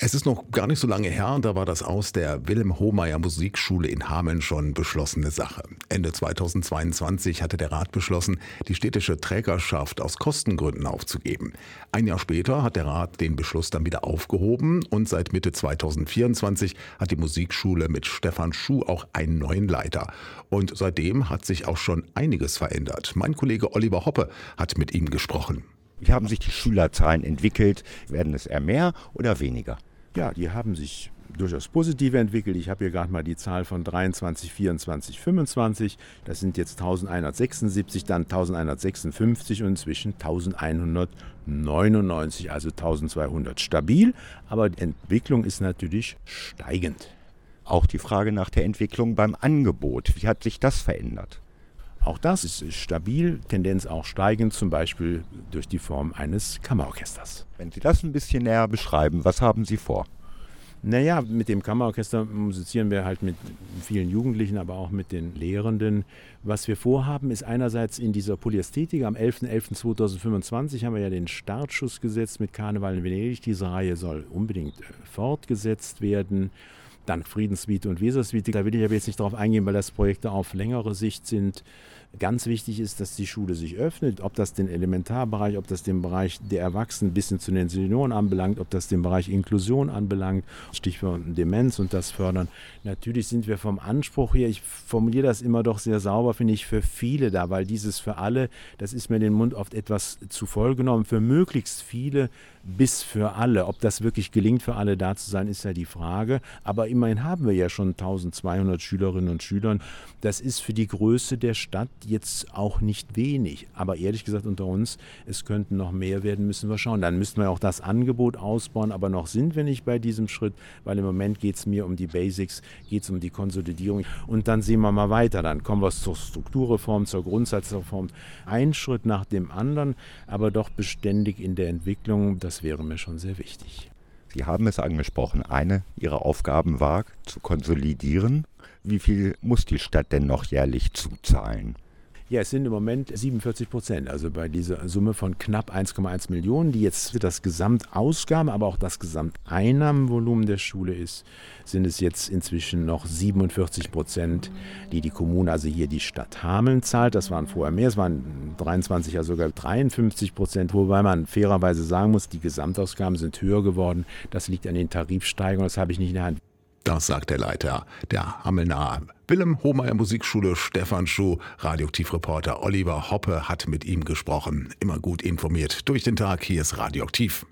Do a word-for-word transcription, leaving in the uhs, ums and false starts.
Es ist noch gar nicht so lange her, da war das Aus der Wilhelm-Hohmeier Musikschule in Hameln schon beschlossene Sache. Ende zweitausendzweiundzwanzig hatte der Rat beschlossen, die städtische Trägerschaft aus Kostengründen aufzugeben. Ein Jahr später hat der Rat den Beschluss dann wieder aufgehoben und seit Mitte zweitausendvierundzwanzig hat die Musikschule mit Stefan Schuh auch einen neuen Leiter. Und seitdem hat sich auch schon einiges verändert. Mein Kollege Oliver Hoppe hat mit ihm gesprochen. Wie haben sich die Schülerzahlen entwickelt? Werden es eher mehr oder weniger? Ja, die haben sich durchaus positiv entwickelt. Ich habe hier gerade mal die Zahl von dreiundzwanzig, vierundzwanzig, fünfundzwanzig. Das sind jetzt eintausendeinhundertsechsundsiebzig, dann eintausendeinhundertsechsundfünfzig und inzwischen eintausendeinhundertneunundneunzig, also eintausendzweihundert. Stabil, aber die Entwicklung ist natürlich steigend. Auch die Frage nach der Entwicklung beim Angebot. Wie hat sich das verändert? Auch das ist stabil, Tendenz auch steigend, zum Beispiel durch die Form eines Kammerorchesters. Wenn Sie das ein bisschen näher beschreiben, was haben Sie vor? Naja, mit dem Kammerorchester musizieren wir halt mit vielen Jugendlichen, aber auch mit den Lehrenden. Was wir vorhaben, ist einerseits in dieser Polyästhetik. Am elfter elfter zweitausendfünfundzwanzig haben wir ja den Startschuss gesetzt mit Karneval in Venedig. Diese Reihe soll unbedingt fortgesetzt werden. Dann Friedenssuite und Wesersuite. Da will ich aber jetzt nicht darauf eingehen, weil das Projekte auf längere Sicht sind. Ganz wichtig ist, dass die Schule sich öffnet, ob das den Elementarbereich, ob das den Bereich der Erwachsenen bis hin zu den Senioren anbelangt, ob das den Bereich Inklusion anbelangt, Stichwort Demenz und das fördern. Natürlich sind wir vom Anspruch her, ich formuliere das immer doch sehr sauber, finde ich, für viele da, weil dieses für alle, das ist mir den Mund oft etwas zu voll genommen, für möglichst viele bis für alle. Ob das wirklich gelingt, für alle da zu sein, ist ja die Frage. Aber immerhin haben wir ja schon eintausendzweihundert Schülerinnen und Schüler. Das ist für die Größe der Stadt jetzt auch nicht wenig. Aber ehrlich gesagt unter uns, es könnten noch mehr werden, müssen wir schauen. Dann müssten wir auch das Angebot ausbauen. Aber noch sind wir nicht bei diesem Schritt, weil im Moment geht es mir um die Basics, geht es um die Konsolidierung. Und dann sehen wir mal weiter. Dann kommen wir zur Strukturreform, zur Grundsatzreform. Ein Schritt nach dem anderen, aber doch beständig in der Entwicklung. Das wäre mir schon sehr wichtig. Sie haben es angesprochen, eine Ihrer Aufgaben war, zu konsolidieren. Wie viel muss die Stadt denn noch jährlich zuzahlen? Ja, es sind im Moment siebenundvierzig Prozent, also bei dieser Summe von knapp eins Komma eins Millionen, die jetzt das Gesamtausgaben, aber auch das Gesamteinnahmenvolumen der Schule ist, sind es jetzt inzwischen noch siebenundvierzig Prozent, die die Kommune, also hier die Stadt Hameln zahlt. Das waren vorher mehr, es waren dreiundzwanzig, ja sogar dreiundfünfzig Prozent, wobei man fairerweise sagen muss, die Gesamtausgaben sind höher geworden. Das liegt an den Tarifsteigerungen, das habe ich nicht in der Hand. Das sagt der Leiter der Hamelner Wilhelm-Hohmeier Musikschule Stefan Schuh. Radioaktiv-Reporter Oliver Hoppe hat mit ihm gesprochen. Immer gut informiert durch den Tag. Hier ist Radioaktiv.